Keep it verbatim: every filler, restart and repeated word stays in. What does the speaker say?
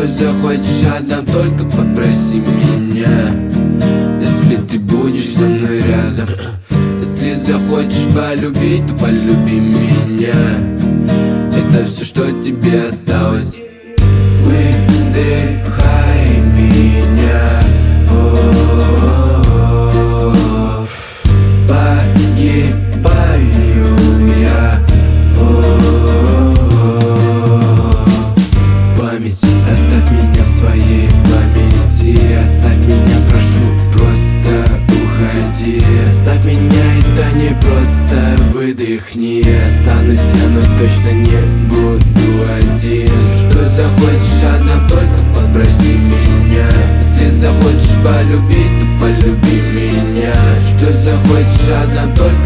Что захочешь, отдам, только попроси меня. Если ты будешь со мной рядом. Если захочешь полюбить, то полюби меня. Это все, что тебе осталось. Выдыхай меня. О-о-о-о. Погибаю я. О-о-о-о. Память, оставь меня в своей памяти. Оставь меня, прошу, просто уходи. Оставь меня, это не просто. Выдохни, останусь я, но точно не буду один. Что захочешь, отдам, только попроси меня. Если захочешь полюбить, то полюби меня. Что захочешь, отдам, только